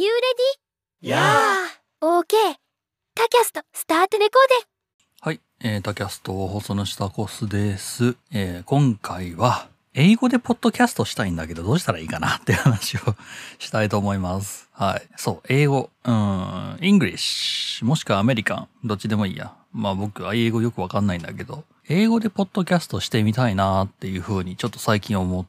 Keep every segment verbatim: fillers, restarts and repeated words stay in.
you ready? Yeah! Okay. タキャスト、スタートレコーデ。 はい、えー、タキャスト放送の下コスです。えー、今回は、英語でポッドキャストしたいんだけど、どうしたらいいかなっていう話をしたいと思います。はい。そう、英語、うん、English、もしくはアメリカン、どっちでもいいや。まあ僕は英語よくわかんないんだけど、英語でポッドキャストしてみたいなっていう風にちょっと最近思って、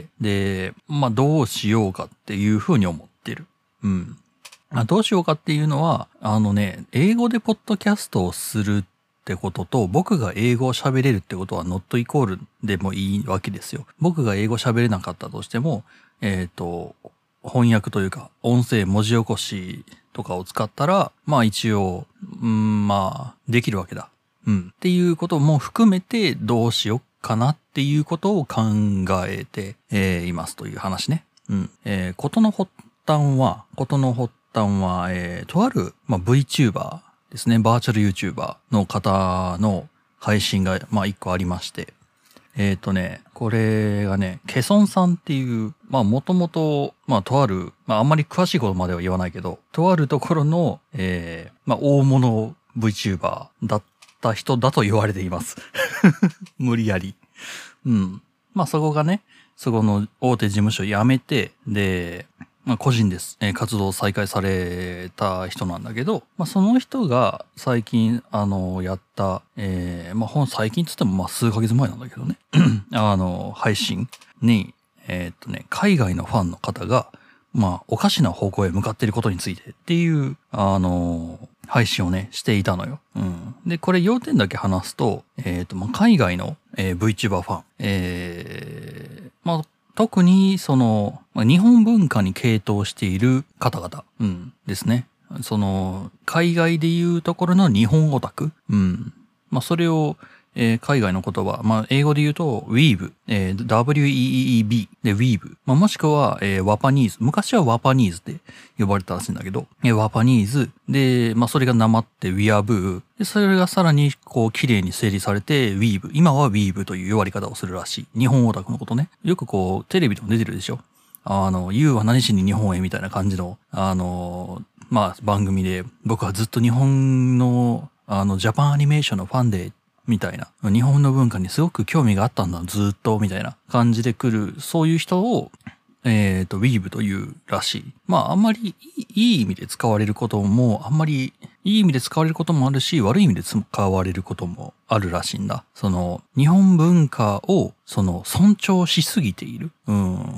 で、まあどうしようかっていう風に思ってる。うん。まあ、どうしようかっていうのは、あのね、英語でポッドキャストをするってことと、僕が英語を喋れるってことは not イコールでもいいわけですよ。僕が英語喋れなかったとしても、えっと、翻訳というか、音声文字起こしとかを使ったら、まあ一応、うん、まあ、できるわけだ。うん。っていうことも含めてどうしようかなっていうことを考えて、えー、いますという話ね。うん。えー、ことの発端は、ことの発端は、えー、とある、まあ、VTuber ですね。バーチャル YouTuber の方の配信が、まあ、一個ありまして。えっとね、これがね、ケソンさんっていう、まあ、もともと、まあ、とある、まあ、あんまり詳しいことまでは言わないけど、とあるところの、えー、まあ、大物 VTuber だった人だと言われています。無理やり。うん。まあ、そこがね、そこの大手事務所辞めて、で、まあ、個人です、えー、活動を再開された人なんだけど、まあ、その人が最近、あの、やった、えー、まあ、本最近つっても、まあ、数ヶ月前なんだけどね、あの、配信に、えー、っとね、海外のファンの方が、まあ、おかしな方向へ向かっていることについてっていう、あの、配信をね、していたのよ。うん。で、これ要点だけ話すと、えー、っと、まあ、海外の、えー、VTuber ファン、えー、まあ、特に、その、日本文化に傾倒している方々、うん、ですね。その、海外でいうところの日本オタク、うん。まあ、それを、えー、海外の言葉、まあ、英語で言うと、Weeb、えー、ダブリューイーイーイービー で Weeb、まあ、もしくは、えー、ワパニーズ、昔はワパニーズで呼ばれたらしいんだけど、えー、ワパニーズ、で、まあ、それがなまって Weaboo、で、それがさらに、こう、綺麗に整理されて Weeb、今は Weeb という呼ばれ方をするらしい。日本オタクのことね。よくこう、テレビでも出てるでしょ。あの、You は何しに日本へみたいな感じの、あの、まあ、番組で、僕はずっと日本の、あの、ジャパンアニメーションのファンで、みたいな。日本の文化にすごく興味があったんだ、ずっと、みたいな感じで来る、そういう人を、えっと、Weeb というらしい。まあ、あんまりいい意味で使われることも、あんまりいい意味で使われることもあるし、悪い意味で使われることもあるらしいんだ。その、日本文化を、その、尊重しすぎている。うん。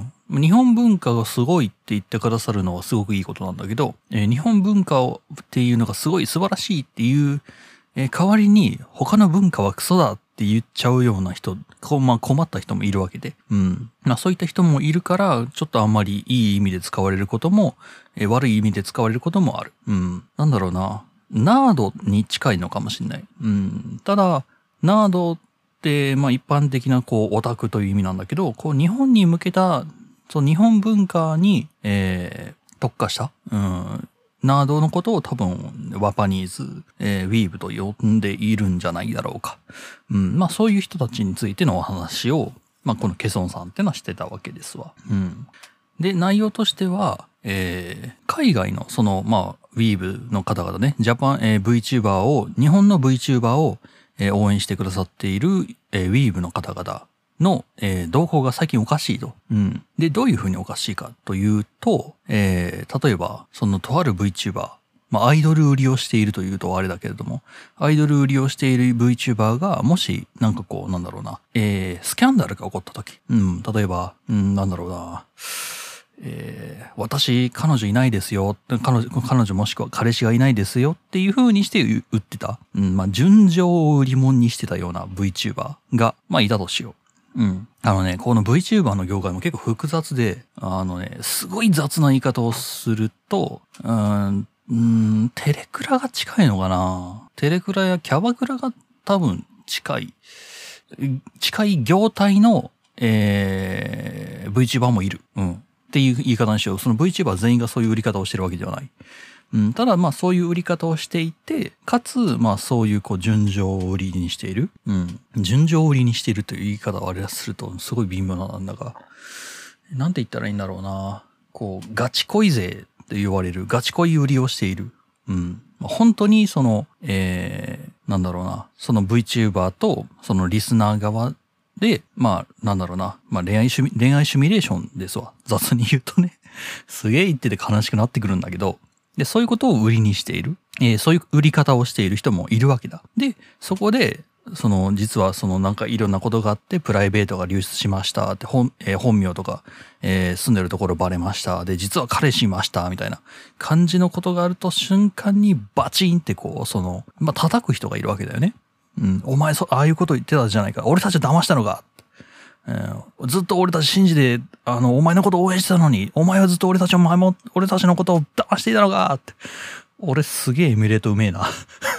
日本文化がすごいって言ってくださるのはすごくいいことなんだけど、えー、日本文化をっていうのがすごい素晴らしいっていう、えー、代わりに他の文化はクソだって言っちゃうような人、こまあ、困った人もいるわけで。うん。まあそういった人もいるから、ちょっとあんまりいい意味で使われることも、えー、悪い意味で使われることもある。うん。なんだろうな。ナードに近いのかもしれない。うん。ただ、ナードって、まあ一般的なこうオタクという意味なんだけど、こう日本に向けた、そう日本文化に、えー、特化した、うん。ナードのことを多分、ワパニーズ、えー、ウィーブと呼んでいるんじゃないだろうか。うん。まあそういう人たちについてのお話を、まあこのケソンさんってのはしてたわけですわ。うん。で、内容としては、えー、海外のその、まあ、ウィーブの方々ね、ジャパン、えー、VTuber を、日本の VTuber を、えー、応援してくださっている、えー、ウィーブの方々の、えー、動向が最近おかしいと。うん。で、どういうふうにおかしいかというと、えー、例えば、そのとある VTuber、まあ、アイドル売りをしているというとあれだけれども、アイドル売りをしている VTuber が、もし、なんかこう、なんだろうな、えー、スキャンダルが起こったとき、うん、例えば、うん、なんだろうな、えー、私、彼女いないですよ。彼女、彼女もしくは彼氏がいないですよっていう風にして売ってた。うん、まあ、純情を売り物にしてたような VTuber が、まあ、いたとしよう。うん。あのね、この VTuber の業界も結構複雑で、あのね、すごい雑な言い方をすると、うーん、うーんテレクラが近いのかな。テレクラやキャバクラが多分近い、近い業態の、えー、VTuber もいる。うん。っていう言い方にしよう。その VTuber 全員がそういう売り方をしてるわけではない。うん、ただまあそういう売り方をしていて、かつまあそういうこう純情を売りにしている。うん。純情を売りにしているという言い方をあれするとすごい微妙なんだが、なんて言ったらいいんだろうな。 こう、ガチ恋勢って言われる、ガチ恋売りをしている。うん。本当にその、えー、なんだろうな、その VTuber とそのリスナー側で、まあ、なんだろうな、まあ恋愛シミ、恋愛シミュレーションですわ。雑に言うとね。すげえ言ってて悲しくなってくるんだけど、で、そういうことを売りにしている。えー、そういう売り方をしている人もいるわけだ。で、そこで、その、実はそのなんかいろんなことがあって、プライベートが流出しましたって、本、えー、本名とか、えー、住んでるところバレました。で、実は彼氏いました、みたいな感じのことがあると、瞬間にバチンってこう、その、まあ、叩く人がいるわけだよね。うん。お前、そ、ああいうこと言ってたじゃないか。俺たち騙したのか。えー、ずっと俺たち信じて、あの、お前のことを応援してたのに、お前はずっと俺たちを前も、俺たちのことを騙していたのかって。俺すげえエミュレートうめえな。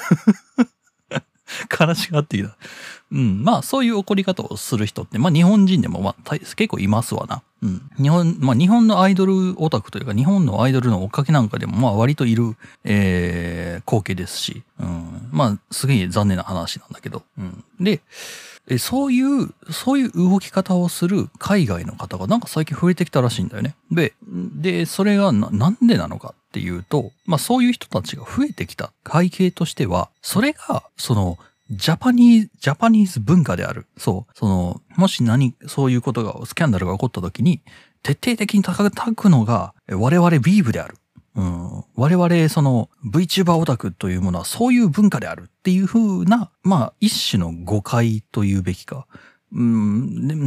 悲しくなってきた。うん。まあ、そういう怒り方をする人って、まあ、日本人でも、まあ、結構いますわな。うん。日本、まあ、日本のアイドルオタクというか、日本のアイドルの追っかけなんかでも、まあ、割といる、えー、光景ですし、うん。まあ、すげえ残念な話なんだけど、うん。で、そういう、そういう動き方をする海外の方がなんか最近増えてきたらしいんだよね。で、で、それがな、なんでなのかっていうと、まあそういう人たちが増えてきた背景としては、それが、その、ジャパニーズ、ジャパニーズ文化である。そう。その、もし何、そういうことが、スキャンダルが起こった時に、徹底的に叩くのが、我々ビーブである。うん、我々、その VTuber オタクというものはそういう文化であるっていう風な、まあ一種の誤解というべきか、うん、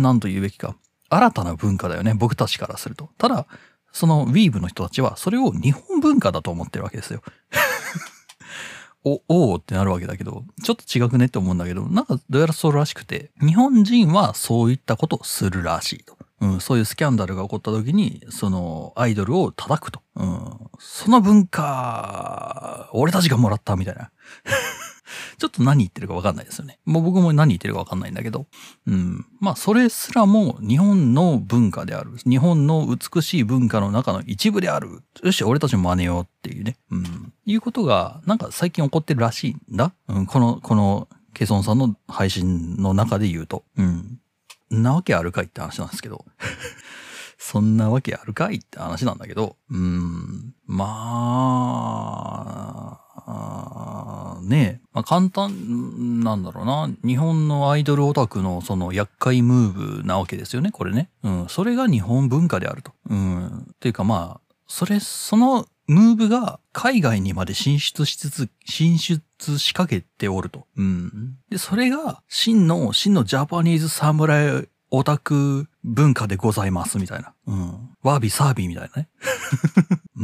なんというべきか、新たな文化だよね、僕たちからすると。ただ、その Weeb の人たちはそれを日本文化だと思ってるわけですよ。お、おーってなるわけだけど、ちょっと違くねって思うんだけど、なんかどうやらそうらしくて、日本人はそういったことをするらしいと。うん、そういうスキャンダルが起こった時に、その、アイドルを叩くと。うん、その文化、俺たちがもらったみたいな。ちょっと何言ってるか分かんないですよね。もう僕も何言ってるか分かんないんだけど。うん。まあ、それすらも日本の文化である。日本の美しい文化の中の一部である。よし、俺たちも真似ようっていうね。うん。いうことが、なんか最近起こってるらしいんだ。うん。この、この、ケソンさんの配信の中で言うと。うん。なわけあるかいって話なんですけど。そんなわけあるかいって話なんだけど。うーん。まあ、ねえ。まあ簡単なんだろうな。日本のアイドルオタクのその厄介ムーブなわけですよね。これね。うん。それが日本文化であると。うん。っていうかまあ、それ、そのムーブが海外にまで進出しつつ、進出しかけておると。うん。で、それが真の、真のジャパニーズサムライオタク文化でございますみたいな。うん。ワービーサービーみたいなね。うん。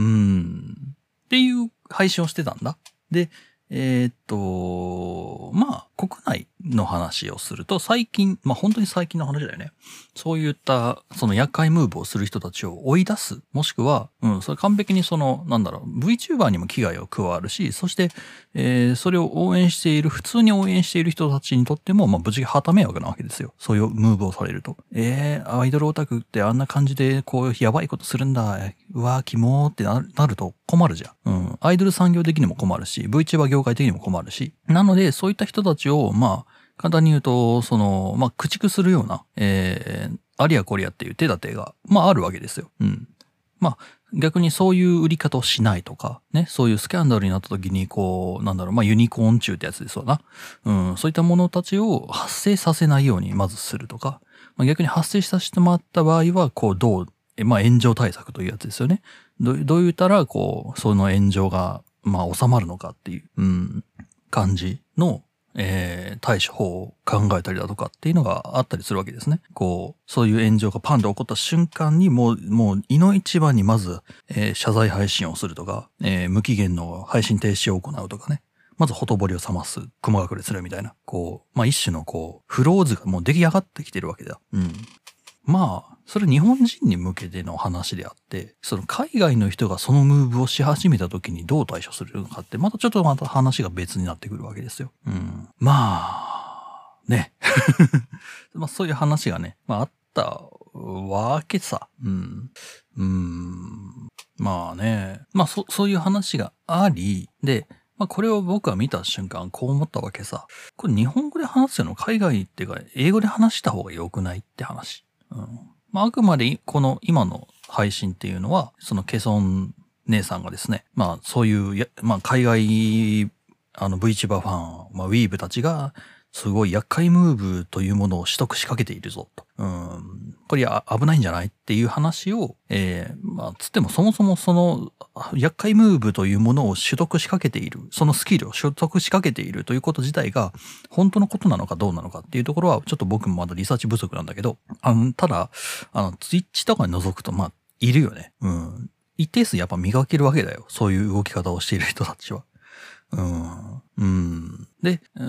っていう配信をしてたんだ。で、えー、っと、まあ、国内の話をすると、最近、まあ本当に最近の話だよね。そういった、その厄介ムーブをする人たちを追い出す。もしくは、うん、それ完璧にその、なんだろう、VTuber にも危害を加わるし、そして、えー、それを応援している、普通に応援している人たちにとっても、まあ、無事はた迷惑なわけですよ。そういうムーブをされると。えー、アイドルオタクってあんな感じで、こう、やばいことするんだ。うわー、キモーってなる、なると困るじゃん。うん。アイドル産業的にも困るし、VTuber 業界的にも困るし。なので、そういった人たちを、まあ、簡単に言うと、その、まあ、駆逐するような、えー、ありゃこりゃっていう手立てが、まあ、あるわけですよ。うん。まあ、逆にそういう売り方をしないとか、ね、そういうスキャンダルになった時に、こう、なんだろう、まあ、ユニコーン中ってやつですわな。うん、そういったものたちを発生させないように、まずするとか、まあ、逆に発生させてもらった場合は、こう、どう、まあ、炎上対策というやつですよね。どう、どう言ったら、こう、その炎上が、まあ、収まるのかっていう、うん、感じの、えー、対処法を考えたりだとかっていうのがあったりするわけですね。こう、そういう炎上がパンで起こった瞬間にもう、もう、いの一番にまず、えー、謝罪配信をするとか、えー、無期限の配信停止を行うとかね。まずほとぼりを冷ます、雲隠れするみたいな。こう、まあ一種のこう、フローズがもう出来上がってきてるわけだ。うん。まあ、それ日本人に向けての話であって、その海外の人がそのムーブをし始めた時にどう対処するのかって、またちょっとまた話が別になってくるわけですよ。うん。まあ、ね。まあそういう話がね、まああったわけさ。うん。うん。まあね。まあそ、そういう話があり、で、まあこれを僕は見た瞬間こう思ったわけさ。これ日本語で話すの海外っていうか英語で話した方が良くないって話。うん。まあ、あくまでこの今の配信っていうのは、そのケソン姉さんがですね、まあそういうや、まあ海外、あの VTuber ファン、まあウィーブたちが、すごい厄介ムーブというものを取得しかけているぞと。うん。これあ危ないんじゃないっていう話を、えー、まあ、つってもそもそもその厄介ムーブというものを取得しかけている、そのスキルを取得しかけているということ自体が本当のことなのかどうなのかっていうところはちょっと僕もまだリサーチ不足なんだけど、あの、ただ、あの、ツイッチとかに覗くと、まあ、いるよね。うん。一定数やっぱ磨けるわけだよ。そういう動き方をしている人たちは。うん。うん。で、うん、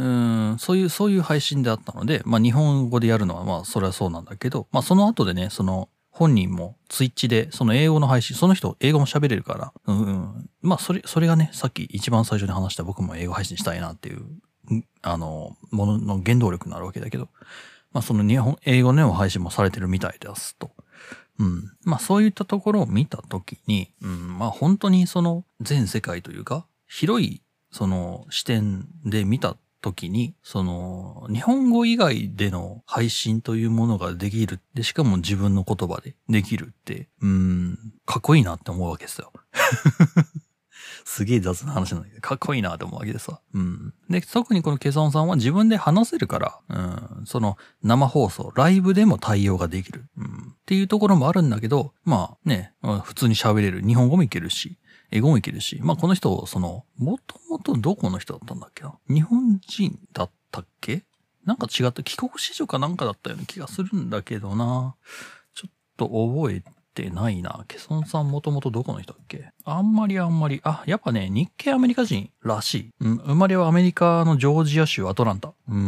そういう、そういう配信であったので、まあ日本語でやるのはまあそれはそうなんだけど、まあその後でね、その本人もツイッチでその英語の配信、その人英語も喋れるから、うん、うん、まあそれ、それがね、さっき一番最初に話した僕も英語配信したいなっていう、あの、ものの原動力になるわけだけど、まあその日本、英語の配信もされてるみたいですと。うん。まあそういったところを見たときに、うん、まあ本当にその全世界というか、広いその視点で見たときに、その日本語以外での配信というものができる。で、しかも自分の言葉でできるって、うん、かっこいいなって思うわけですよ。すげえ雑な話なんだけど、かっこいいなって思うわけでさ。うん。で、特にこのケソンさんは自分で話せるから、うん、その生放送、ライブでも対応ができる。うん。っていうところもあるんだけど、まあね、普通に喋れる。日本語もいけるし、英語もいけるし、まあこの人、その、もともとどこの人だったんだっけな。日本人だったっけなんか違った、帰国子女かなんかだったような気がするんだけどな。ちょっと覚えてないな。ケソンさんもともとどこの人だっけあんまりあんまり、あ、やっぱね、日系アメリカ人らしい。うん、生まれはアメリカのジョージア州アトランタ。うん、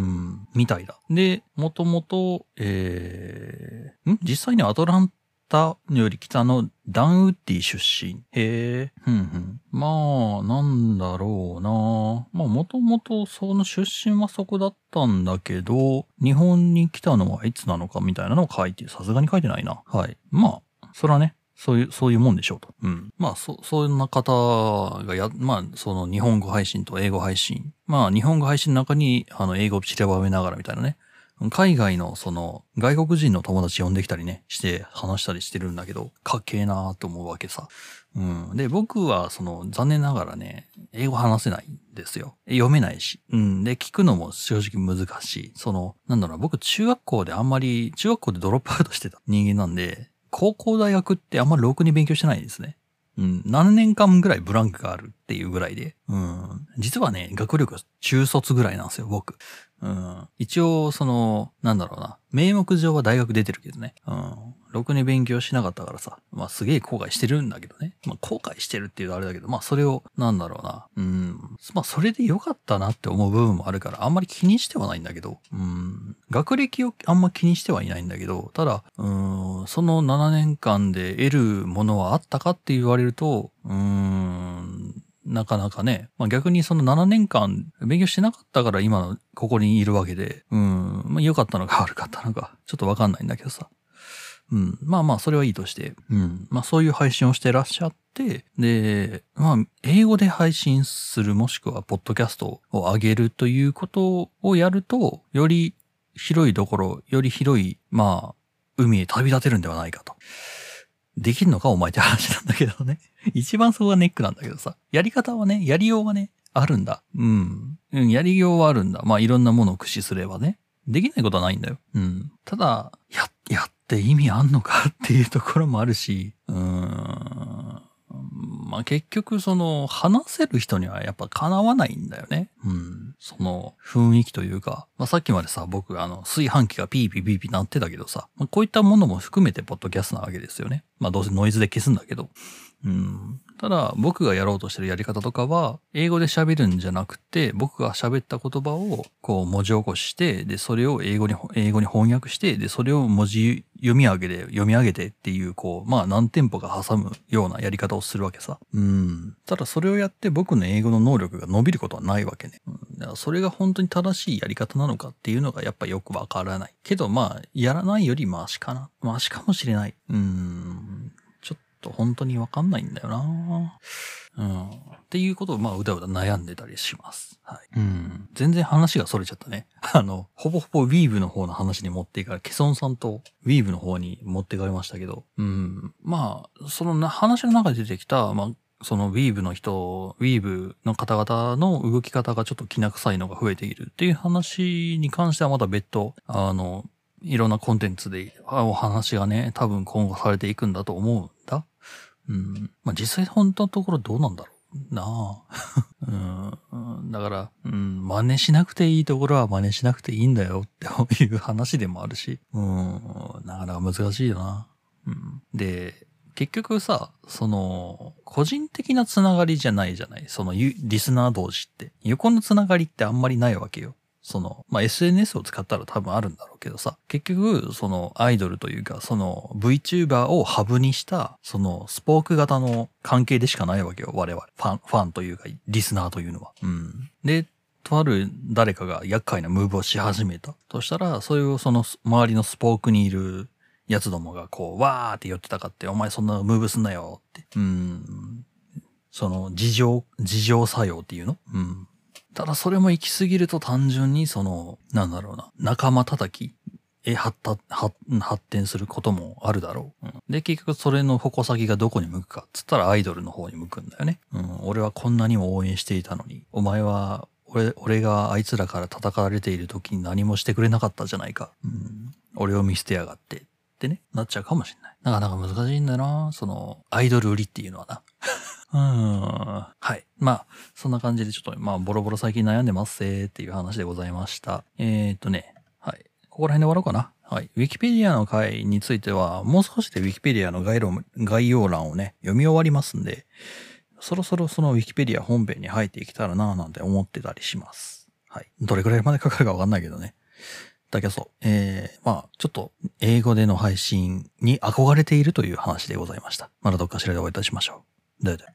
みたいだ。で、もともと、えー、ん実際にアトランタより北のダンウッディ出身。へえ、ふんふん。まあ、なんだろうな。まあ、もともとその出身はそこだったんだけど、日本に来たのはいつなのかみたいなのを書いて、さすがに書いてないな。はい。まあ、それはね、そういう、そういうもんでしょうと。うん。まあ、そ、そんな方がや、まあ、その日本語配信と英語配信。まあ、日本語配信の中に、あの、英語を散りばめながらみたいなね。海外のその外国人の友達呼んできたりね、して話したりしてるんだけど、かっけえなーと思うわけさ。うん。で、僕はその残念ながらね、英語話せないんですよ。読めないし。うん。で、聞くのも正直難しい。その、なんだろう、僕中学校であんまり、中学校でドロップアウトしてた人間なんで、高校大学ってあんまりろくに勉強してないんですね。うん。何年間ぐらいブランクがあるっていうぐらいで。うん。実はね、学力は中卒ぐらいなんですよ、僕。うん。一応、その、なんだろうな。名目上は大学出てるけどね。うん。ろくに勉強しなかったからさ。まあすげえ後悔してるんだけどね。まあ後悔してるっていうとあれだけど、まあそれを、なんだろうな。うん。まあそれで良かったなって思う部分もあるから、あんまり気にしてはないんだけど。うん。学歴をあんま気にしてはいないんだけど、ただ、うん、そのななねんかんで得るものはあったかって言われると、うーん、なかなかね、まあ、逆にそのななねんかん勉強してなかったから今のここにいるわけで、うん、まあ良かったのか悪かったのか、ちょっとわかんないんだけどさ。うん、まあまあそれはいいとして、うん、まあそういう配信をしてらっしゃって、で、まあ英語で配信するもしくはポッドキャストを上げるということをやると、より広いところ、より広い、まあ、海へ旅立てるんではないかと。できるのかお前って話なんだけどね。一番そこがネックなんだけどさ。やり方はね、やりようがね、あるんだ。うん。うん、やりようはあるんだ。まあいろんなものを駆使すればね。できないことはないんだよ。うん。ただ、や、やって意味あんのかっていうところもあるし、うーん。まあ結局その話せる人にはやっぱかなわないんだよね。うん。その雰囲気というか、まあさっきまでさ、僕あの炊飯器がピーピーピーピー鳴ってたけどさ、まあ、こういったものも含めてポッドキャストなわけですよね。まあどうせノイズで消すんだけど。うん。ただ僕がやろうとしてるやり方とかは、英語で喋るんじゃなくて、僕が喋った言葉をこう文字起こして、で、それを英語に、英語に翻訳して、で、それを文字読み上げで、読み上げてっていう、こう、まあ何テンポか挟むようなやり方をするわけさ。うん。ただそれをやって僕の英語の能力が伸びることはないわけね。うん、だからそれが本当に正しいやり方なのかっていうのがやっぱよくわからない。けどまあ、やらないよりマシかな。マシかもしれない。うーん。ちょっと本当にわかんないんだよな。うん。 っていうことをまあうだうだ悩んでたりします。はい。うん。全然話が逸れちゃったね。あの、ほぼほぼウィーブの方の話に持っていかれ、ケソンさんとウィーブの方に持っていかれましたけど、うん。まあ、そのな話の中で出てきた、まあ、そのウィーブの人、ウィーブの方々の動き方がちょっときな臭いのが増えているっていう話に関してはまた別途、あの、いろんなコンテンツでお話がね、多分今後されていくんだと思うんだ。うん。まあ実際本当のところどうなんだろうなあ。うん。だから、うん、真似しなくていいところは真似しなくていいんだよっていう話でもあるし、うん、なかなか難しいよな。うん。で、結局さ、その、個人的なつながりじゃないじゃない。その、リスナー同士って。横のつながりってあんまりないわけよ。その、まあ、エスエヌエス を使ったら多分あるんだろうけどさ、結局、その、アイドルというか、その、VTuber をハブにした、その、スポーク型の関係でしかないわけよ、我々。ファン、ファンというか、リスナーというのは。うん。で、とある誰かが厄介なムーブをし始めたとしたら、それをその、周りのスポークにいる、やつどもがこう、わーって寄ってたかって、お前そんなムーブすんなよって。うん。その、事情、事情作用っていうのうん。ただそれも行き過ぎると単純にその、なんだろうな、仲間叩きへ発発発展することもあるだろう。うん、で、結局それの矛先がどこに向くかっつったらアイドルの方に向くんだよね。うん。俺はこんなにも応援していたのに、お前は、俺、俺があいつらから叩かれている時に何もしてくれなかったじゃないか。うん。俺を見捨てやがって。ってね、なっちゃうかもしれない。なかなか難しいんだよな、その、アイドル売りっていうのはな。うーん。はい。まあ、そんな感じでちょっと、まあ、ボロボロ最近悩んでますせーっていう話でございました。えーっとね、はい。ここら辺で終わろうかな。はい。ウィキペディアの回については、もう少しでウィキペディアの概要概要欄をね、読み終わりますんで、そろそろそのウィキペディア本編に入っていけたらなぁなんて思ってたりします。はい。どれくらいまでかかるかわかんないけどね。だけどそう。えー、まあ、ちょっと、英語での配信に憧れているという話でございました。またどっかしらでお会いいたしましょう。ではでは。